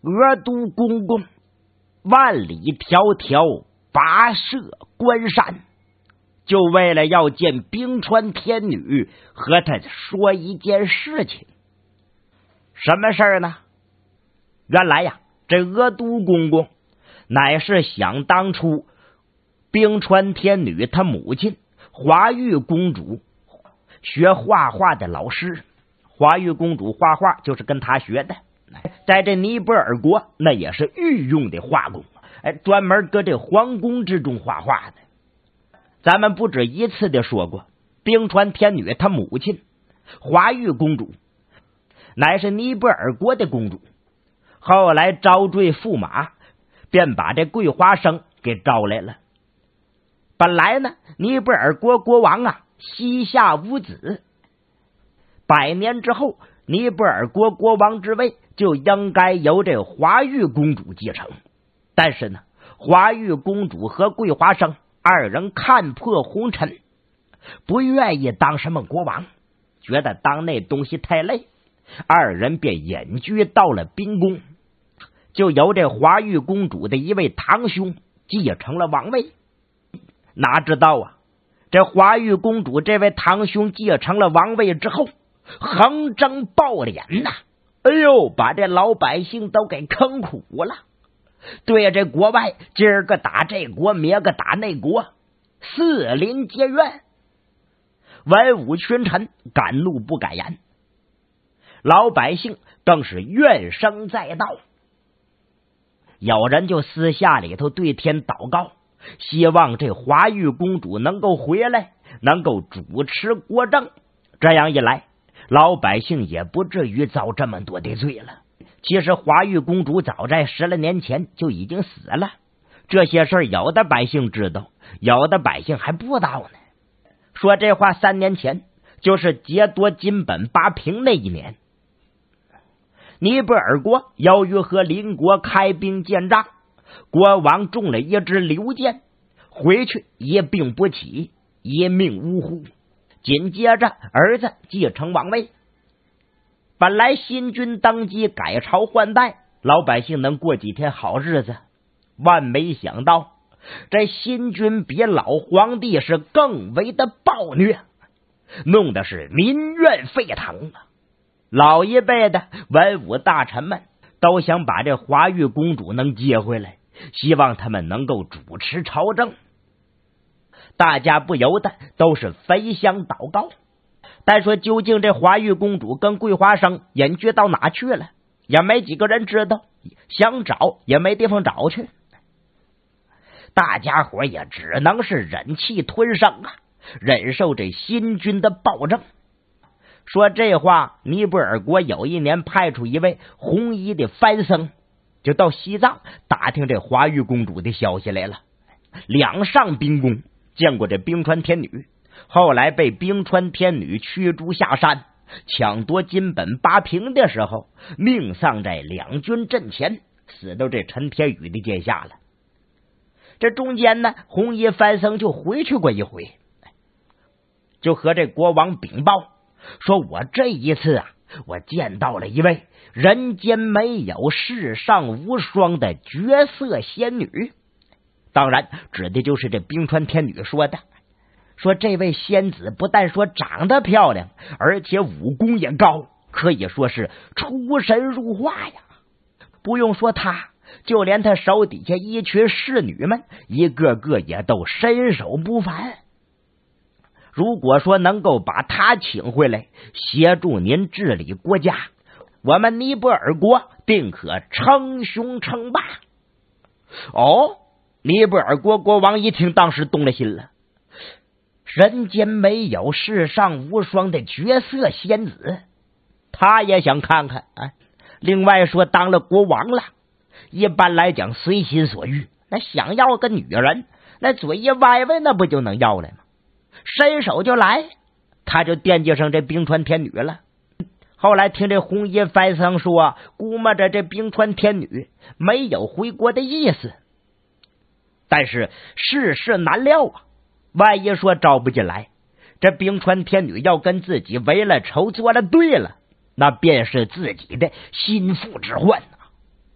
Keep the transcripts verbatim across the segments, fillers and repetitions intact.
额都公公万里迢迢跋涉关山，就为了要见冰川天女，和他说一件事情。什么事儿呢？原来呀，这额都公公乃是想当初冰川天女她母亲华玉公主学画画的老师。华玉公主画画就是跟他学的，在这尼泊尔国那也是御用的画工，哎，专门搁这皇宫之中画画的。咱们不止一次的说过，冰川天女她母亲华玉公主乃是尼泊尔国的公主，后来招赘驸马，便把这桂花生给招来了。本来呢，尼泊尔国国王啊膝下无子，百年之后，尼泊尔国国王之位就应该由这华玉公主继承。但是呢，华玉公主和桂花生二人看破红尘，不愿意当什么国王，觉得当那东西太累，二人便隐居到了冰宫，就由这华玉公主的一位堂兄继承了王位。哪知道啊，这华玉公主这位堂兄继承了王位之后，横征暴敛呐、啊！哎呦，把这老百姓都给坑苦了。对这国外今儿个打这国，明儿个打那国，四邻结怨，文武群臣敢怒不敢言，老百姓更是怨声载道。有人就私下里头对天祷告，希望这华玉公主能够回来，能够主持国政，这样一来老百姓也不至于遭这么多的罪了。其实华玉公主早在十来年前就已经死了，这些事儿有的百姓知道，有的百姓还不知道呢。说这话三年前，就是劫夺金本八平那一年，尼泊尔国由于和邻国开兵建仗，国王中了一支流箭，回去一病不起，一命呜呼。紧接着儿子继承王位，本来新君登基改朝换代，老百姓能过几天好日子，万没想到这新君比老皇帝是更为的暴虐，弄得是民怨沸腾啊！老一辈的文武大臣们都想把这华玉公主能接回来，希望他们能够主持朝政，大家不由得都是焚香祷告。但说究竟这华玉公主跟桂花生隐居到哪去了，也没几个人知道，想找也没地方找去。大家伙也只能是忍气吞声啊，忍受这新君的暴政。说这话，尼泊尔国有一年派出一位红衣的番僧，就到西藏打听这华玉公主的消息来了。两上冰宫见过这冰川天女，后来被冰川天女驱逐下山，抢夺金本八平的时候，命丧在两军阵前，死到这陈天宇的剑下了。这中间呢，红衣番僧就回去过一回，就和这国王禀报说，我这一次啊，我见到了一位人间没有世上无双的绝色仙女，当然指的就是这冰川天女说的。说这位仙子不但说长得漂亮，而且武功也高，可以说是出神入化呀。不用说她，就连她手底下一群侍女们，一个个也都身手不凡。如果说能够把她请回来，协助您治理国家，我们尼泊尔国定可称雄称霸。哦，尼泊尔国国王一听，当时动了心了。人间没有世上无双的绝色仙子，他也想看看啊。另外说，当了国王了，一般来讲随心所欲，那想要个女人，那嘴一歪歪，那不就能要来吗？伸手就来，他就惦记上这冰川天女了。后来听这红衣番僧说，估摸着这冰川天女没有回国的意思，但是世事难料啊，万一说招不进来，这冰川天女要跟自己为了仇做了对了，那便是自己的心腹之患啊。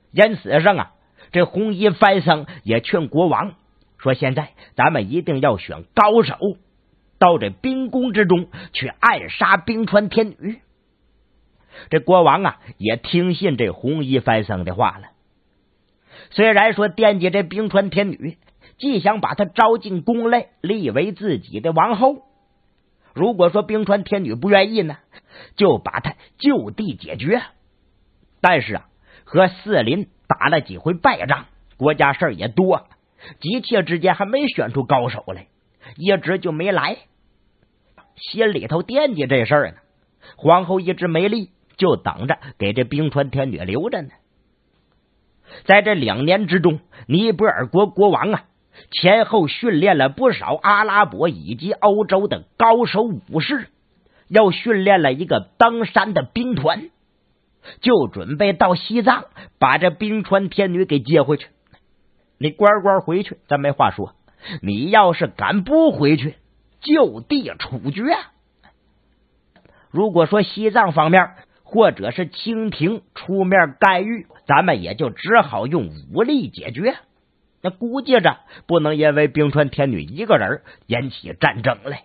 因此上啊，这弘一范僧也劝国王说，现在咱们一定要选高手到这冰宫之中去暗杀冰川天女。这国王啊也听信这弘一范僧的话了。虽然说惦记这冰川天女，既想把她招进宫来立为自己的王后，如果说冰川天女不愿意呢，就把她就地解决。但是啊，和四邻打了几回败仗，国家事儿也多，急切之间还没选出高手来，一直就没来。心里头惦记这事儿呢，皇后一直没立，就等着给这冰川天女留着呢。在这两年之中，尼泊尔国国王啊前后训练了不少阿拉伯以及欧洲的高手武士，又训练了一个登山的兵团，就准备到西藏把这冰川天女给接回去。你乖乖回去，咱没话说，你要是敢不回去，就地处决。如果说西藏方面或者是清廷出面干预，咱们也就只好用武力解决。那估计着不能因为冰川天女一个人引起战争来。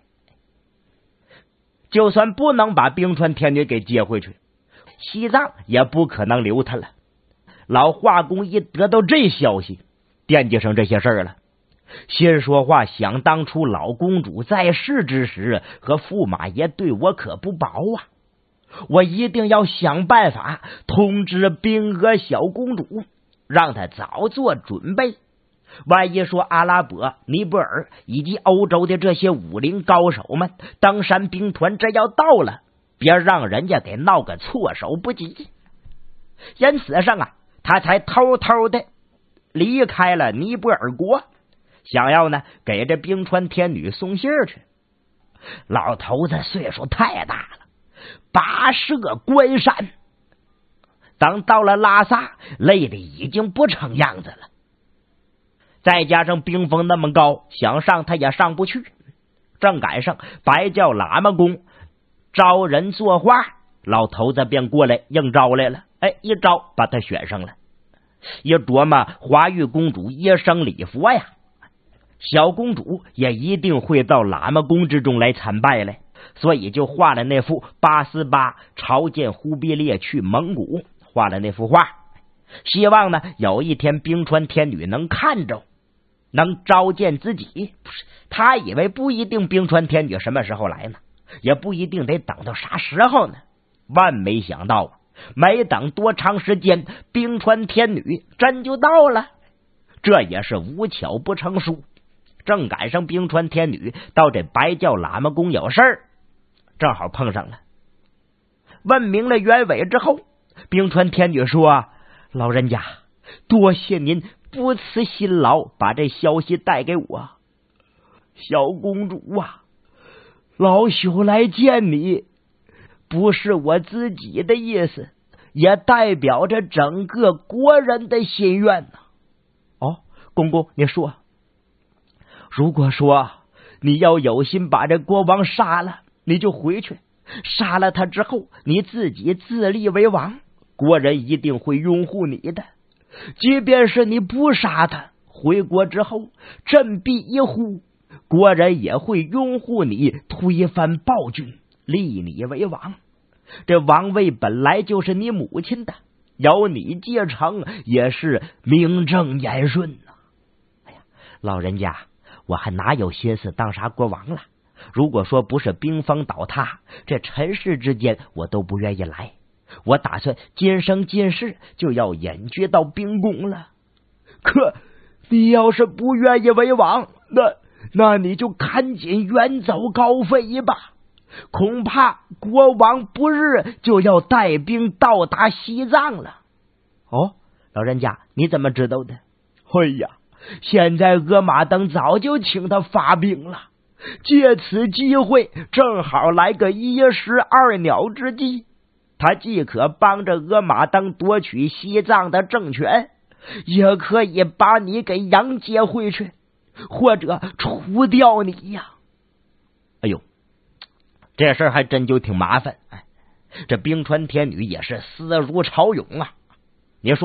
就算不能把冰川天女给接回去，西藏也不可能留她了。老华公一得到这消息，惦记上这些事儿了，心说话，想当初老公主在世之时和驸马爷对我可不薄啊，我一定要想办法通知冰娥小公主，让她早做准备。万一说阿拉伯、尼泊尔以及欧洲的这些武林高手们登山兵团这要到了，别让人家给闹个措手不及。因此上啊，他才偷偷的离开了尼泊尔国，想要呢给这冰川天女送信去。老头子岁数太大了，跋涉关山，等到了拉萨，累得已经不成样子了。再加上冰峰那么高，想上他也上不去。正赶上白教喇嘛宫招人作画，老头子便过来应招来了。哎，一招把他选上了。一琢磨华玉公主一生礼佛呀，小公主也一定会到喇嘛宫之中来参拜来，所以就画了那幅八思巴朝见忽必烈去蒙古，画了那幅画，希望呢有一天冰川天女能看着，能召见自己。不是，他以为不一定冰川天女什么时候来呢，也不一定得等到啥时候呢。万没想到啊，没等多长时间，冰川天女真就到了。这也是无巧不成书，正赶上冰川天女到这白教喇嘛宫有事儿，正好碰上了。问明了原委之后，冰川天女说：老人家，多谢您不辞辛劳把这消息带给我。小公主啊，老朽来见你不是我自己的意思，也代表着整个国人的心愿呢。哦，公公你说，如果说你要有心把这国王杀了，你就回去，杀了他之后你自己自立为王，国人一定会拥护你的。即便是你不杀他，回国之后振臂一呼，国人也会拥护你，推翻暴君，立你为王。这王位本来就是你母亲的，由你继承也是名正言顺呐。哎呀，老人家，我还哪有心思当啥国王了？如果说不是冰封倒塌，这尘世之间我都不愿意来。我打算今生今世就要隐居到冰宫了。可你要是不愿意为王，那那你就赶紧远走高飞吧，恐怕国王不日就要带兵到达西藏了。哦，老人家你怎么知道的？哎呀，现在额玛登早就请他发兵了，借此机会正好来个一石二鸟之计，他既可帮着额玛登夺取西藏的政权，也可以把你给迎接回去，或者除掉你呀。哎呦，这事儿还真就挺麻烦。哎，这冰川天女也是思如潮涌啊。你说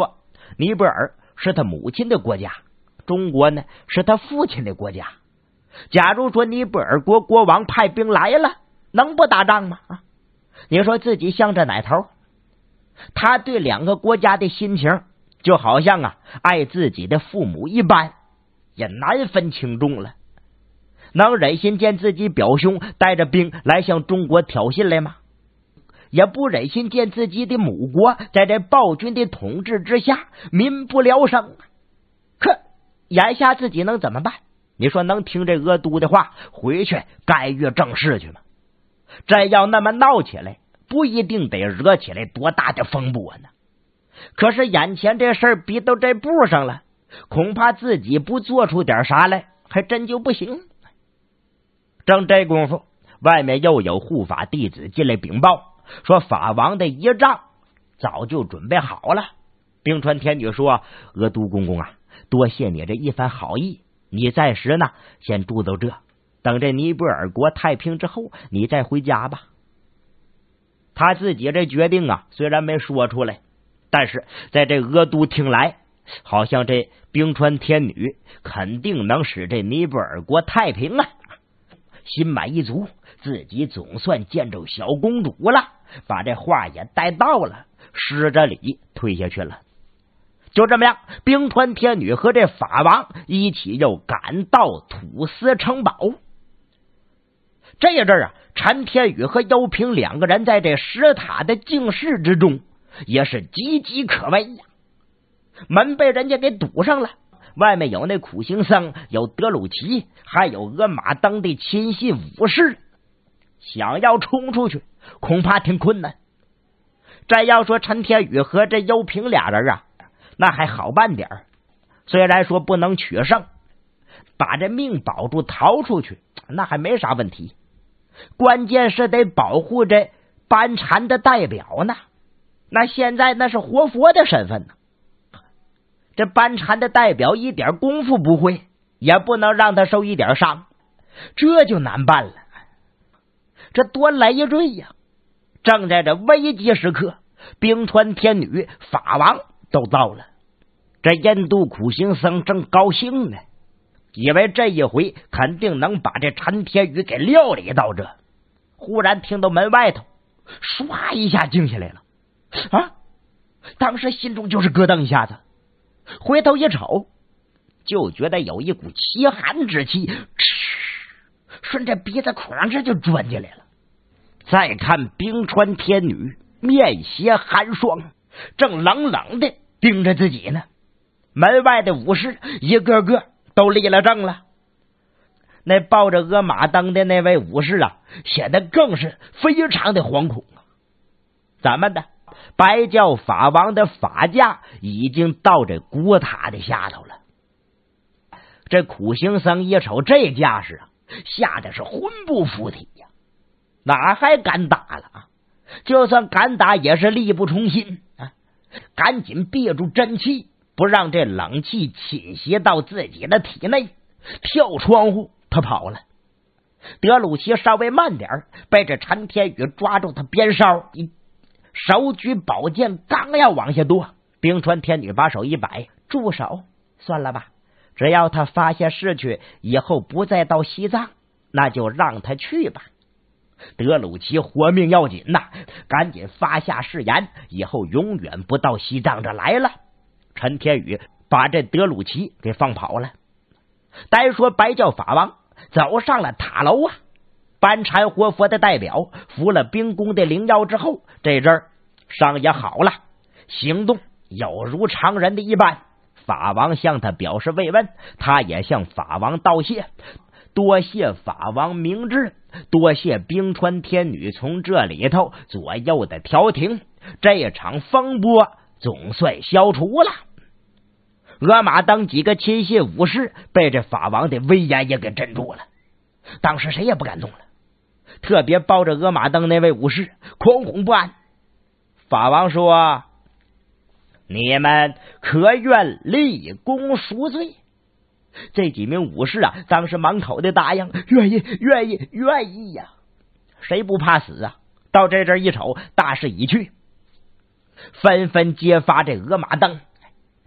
尼泊尔是他母亲的国家，中国呢是他父亲的国家。假如说尼泊尔国国王派兵来了，能不打仗吗？啊，你说自己向着哪头？他对两个国家的心情就好像啊爱自己的父母一般，也难分轻重了。能忍心见自己表兄带着兵来向中国挑衅来吗？也不忍心见自己的母国在这暴君的统治之下民不聊生。可眼下自己能怎么办？你说能听这额都的话，回去干预政事去吗？真要那么闹起来，不一定得惹起来多大的风波呢。可是眼前这事儿逼到这步上了，恐怕自己不做出点啥来，还真就不行。正这功夫，外面又有护法弟子进来禀报，说法王的仪仗早就准备好了。冰川天女说：额都公公啊，多谢你这一番好意，你暂时呢先住到这，等这尼泊尔国太平之后，你再回家吧。他自己这决定啊，虽然没说出来，但是在这额都听来，好像这冰川天女肯定能使这尼泊尔国太平啊。心满意足，自己总算见着小公主了，把这话也带到了，施着礼退下去了。就这么样，冰川天女和这法王一起又赶到土司城堡。这一阵啊，陈天宇和幽平两个人在这石塔的静室之中也是岌岌可危呀。门被人家给堵上了，外面有那苦行僧，有德鲁奇，还有额玛登的亲信武士，想要冲出去恐怕挺困难。这要说陈天宇和这幽平俩人啊，那还好办点儿，虽然说不能取胜，把这命保住逃出去那还没啥问题，关键是得保护这班禅的代表呢，那现在那是活佛的身份呢。这班禅的代表一点功夫不会，也不能让他受一点伤，这就难办了，这多累赘呀！正在这危急时刻，冰川天女、法王都到了。这印度苦行僧正高兴呢，以为这一回肯定能把这陈天宇给料理到这。忽然听到门外头唰一下惊下来了啊！当时心中就是咯噔一下子，回头一瞅，就觉得有一股奇寒之气顺着鼻子孔这就钻进来了。再看冰川天女面携寒霜，正冷冷的盯着自己呢。门外的武士一个个都立了正了，那抱着额玛登的那位武士啊，显得更是非常的惶恐啊。怎么的？白教法王的法驾已经到这古塔的下头了。这苦行僧一瞅这架势啊，吓得是魂不附体呀，哪还敢打了啊？就算敢打也是力不从心啊！赶紧憋住真气，不让这冷气侵袭到自己的体内，跳窗户他跑了。德鲁奇稍微慢点，被这陈天宇抓住他鞭梢，手举宝剑刚要往下夺，冰川天女把手一摆，住手，算了吧，只要他发现逝去以后不再到西藏，那就让他去吧。德鲁奇活命要紧呐，赶紧发下誓言，以后永远不到西藏这来了。陈天宇把这德鲁奇给放跑了。单说白教法王走上了塔楼啊，班禅活佛的代表服了冰宫的灵药之后，这阵儿伤也好了，行动有如常人的一般。法王向他表示慰问，他也向法王道谢，多谢法王明智，多谢冰川天女从这里头左右的调停，这场风波总算消除了。额玛登几个亲信武士被这法王的威严也给镇住了，当时谁也不敢动了，特别抱着额玛登那位武士惶恐不安。法王说：你们可愿立功赎罪？这几名武士啊，当时满口的答应，愿意愿意愿意呀、啊！谁不怕死啊？到这阵一瞅，大势已去，纷纷揭发这额玛登。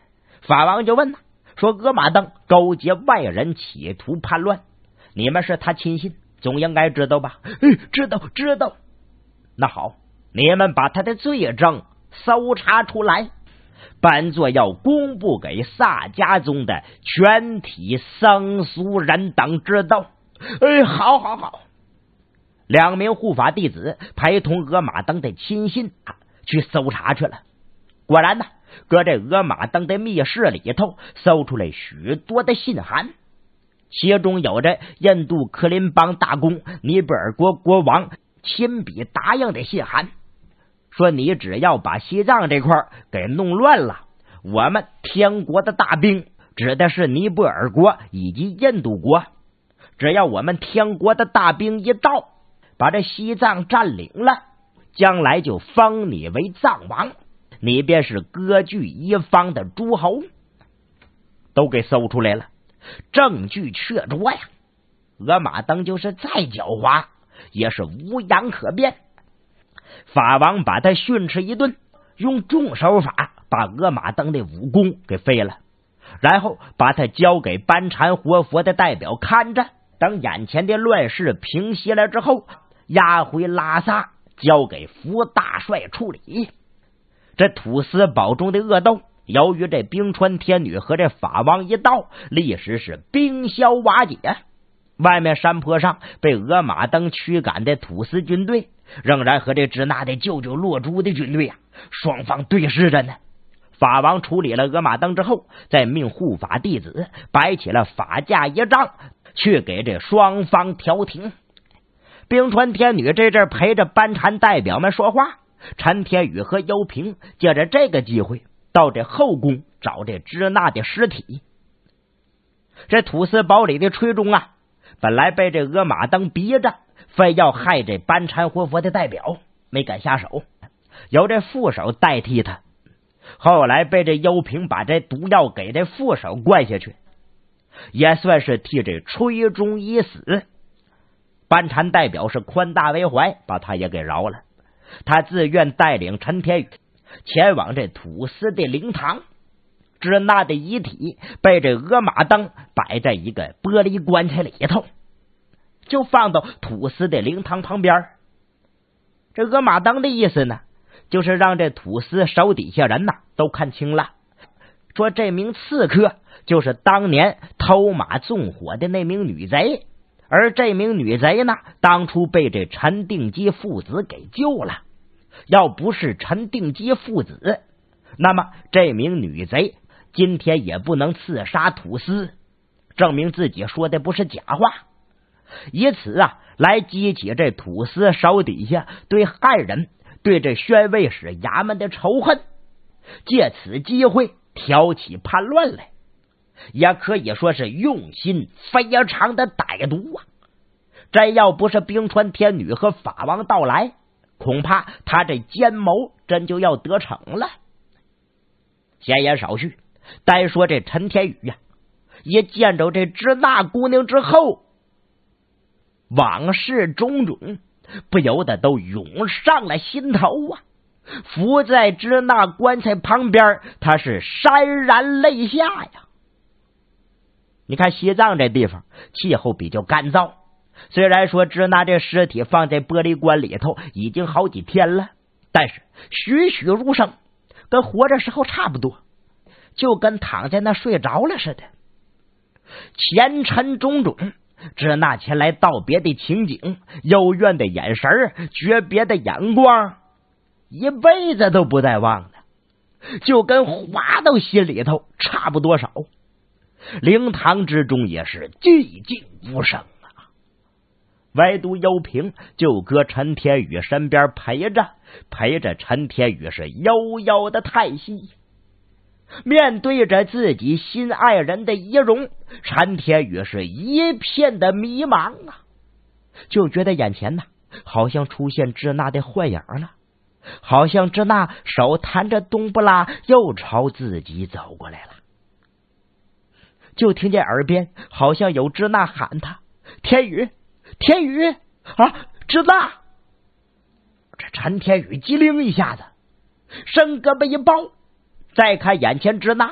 法王就问了，说阿马登勾结外人企图叛乱，你们是他亲信，总应该知道吧？ 哎，知道知道。 那好，你们把他的罪证搜查出来，本作要公布给萨家宗的全体僧俗人等知道。 哎，好好好。 两名护法弟子陪同阿马登的亲信去搜查去了。果然呢，搁这阿马登的密室里头搜出来许多的信函，其中有着印度克林邦大公尼泊尔国国王亲笔答应的信函，说你只要把西藏这块给弄乱了，我们天国的大兵指的是尼泊尔国以及印度国，只要我们天国的大兵一到，把这西藏占领了，将来就封你为藏王，你便是割据一方的诸侯。都给搜出来了，证据确凿呀。阿马登就是再狡猾也是无言可辩。法王把他训斥一顿，用重手法把阿马登的武功给废了，然后把他交给班禅活佛的代表看着，等眼前的乱世平息了之后，押回拉萨交给福大帅处理。这土司堡中的恶斗，由于这冰川天女和这法王一道，历时是冰消瓦解。外面山坡上被阿马登驱赶的土司军队，仍然和这支那的舅舅落珠的军队啊，双方对视着呢。法王处理了阿马登之后，再命护法弟子摆起了法架一仗，去给这双方调停。冰川天女这阵陪着班禅代表们说话，陈天宇和幽平借着这个机会到这后宫找这支那的尸体。这土司堡里的崔中啊，本来被这阿马登逼着非要害这班禅活佛的代表，没敢下手，由这副手代替他。后来被这幽平把这毒药给这副手灌下去，也算是替这崔中已死。班禅代表是宽大为怀，把他也给饶了。他自愿带领陈天宇前往这土司的灵堂，支那的遗体被这阿马登摆在一个玻璃棺材里头，就放到土司的灵堂旁边。这阿马登的意思呢，就是让这土司手底下人呐都看清了，说这名刺客就是当年偷马纵火的那名女贼，而这名女贼呢，当初被这陈定基父子给救了。要不是陈定基父子，那么这名女贼今天也不能刺杀土司，证明自己说的不是假话，以此啊来激起这土司手底下对汉人、对这宣慰使衙门的仇恨，借此机会挑起叛乱来，也可以说是用心非常的歹毒啊！真要不是冰川天女和法王到来，恐怕他这奸谋真就要得逞了。闲言少叙，单说这陈天宇呀、啊，一见着这支那姑娘之后，往事种种不由得都涌上了心头啊！伏在支那棺材旁边，他是潸然泪下呀。你看西藏这地方气候比较干燥，虽然说支那这尸体放在玻璃棺里头已经好几天了，但是栩栩如生，跟活着时候差不多，就跟躺在那睡着了似的。前尘种种，支那前来道别的情景，幽怨的眼神，诀别的眼光，一辈子都不带忘的，就跟划到心里头差不多少。灵堂之中也是寂静无声啊，唯独幽平就搁陈天宇身边陪着，陪着陈天宇是悠悠的叹息。面对着自己心爱人的遗容，陈天宇是一片的迷茫啊，就觉得眼前呢好像出现支那的幻影了，好像支那手弹着冬不拉又朝自己走过来了，就听见耳边好像有支那喊他：天宇，天宇啊，支那！这陈天宇机灵一下子，伸胳膊一抱，再看眼前支那，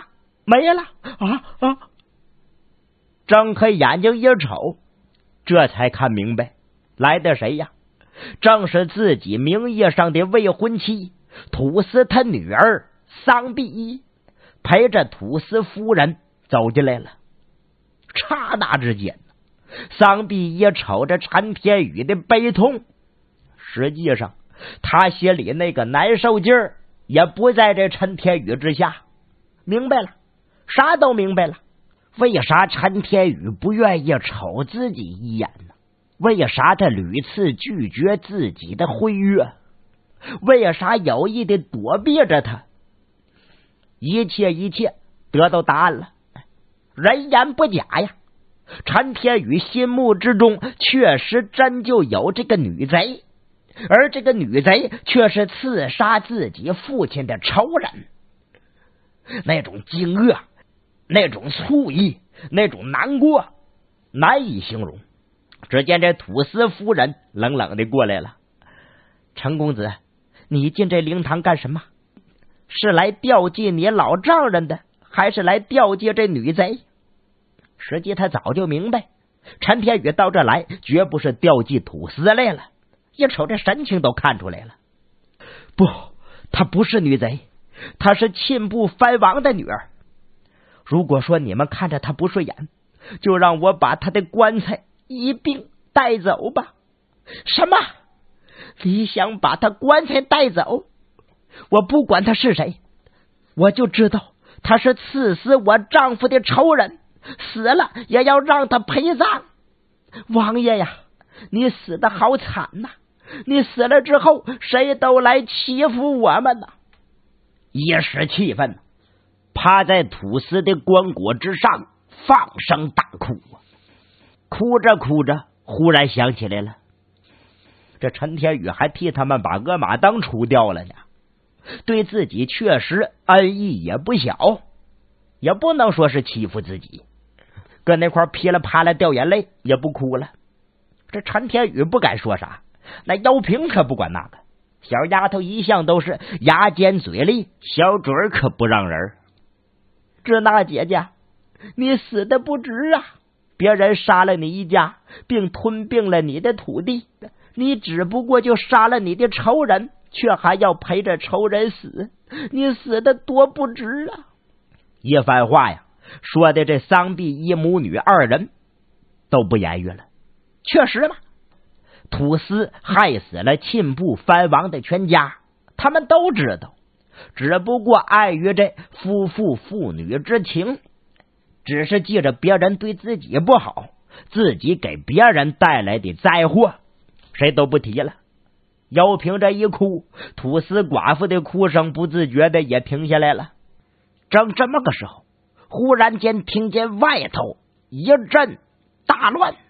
没了啊啊！ 睁开眼睛一瞅，这才看明白来的谁呀？正是自己名义上的未婚妻土司他女儿桑碧依，陪着土司夫人走进来了。刹那之间，桑碧依瞅着陈天宇的悲痛，实际上他心里那个难受劲儿也不在这陈天宇之下。明白了，啥都明白了。为啥陈天宇不愿意瞅自己一眼呢？为啥他屡次拒绝自己的婚约？为啥有意的躲避着他？一切一切得到答案了。人言不假呀，陈天宇心目之中确实真就有这个女贼，而这个女贼却是刺杀自己父亲的仇人。那种惊愕，那种醋意，那种难过，难以形容。只见这土司夫人冷冷的过来了。陈公子，你进这灵堂干什么？是来吊祭你老丈人的，还是来吊祭这女贼？实际他早就明白，陈天宇到这来绝不是吊祭土司来了，一瞅这神情都看出来了。不，她不是女贼，她是庆部藩王的女儿。如果说你们看着她不顺眼，就让我把她的棺材一并带走吧。什么？你想把她棺材带走？我不管她是谁，我就知道她是刺死我丈夫的仇人，死了也要让她陪葬。王爷呀，你死得好惨呐、啊！你死了之后，谁都来欺负我们呐！一时气愤，趴在土司的棺椁之上放声大哭。哭着哭着，忽然想起来了，这陈天宇还替他们把额马灯除掉了呢，对自己确实恩义也不小，也不能说是欺负自己。搁那块噼里啪啦掉眼泪，也不哭了。这陈天宇不敢说啥，那姚平可不管那个，小丫头一向都是牙尖嘴利，小嘴儿可不让人。志娜姐姐，你死的不值啊！别人杀了你一家，并吞并了你的土地，你只不过就杀了你的仇人，却还要陪着仇人死，你死的多不值啊！一番话呀，说的这桑碧依母女二人都不言语了。确实嘛，土司害死了庆部藩王的全家，他们都知道，只不过碍于这夫妇父女之情，只是记着别人对自己不好，自己给别人带来的灾祸，谁都不提了。姚平这一哭，土司寡妇的哭声不自觉的也停下来了。正这么个时候，忽然间听见外头一阵大乱。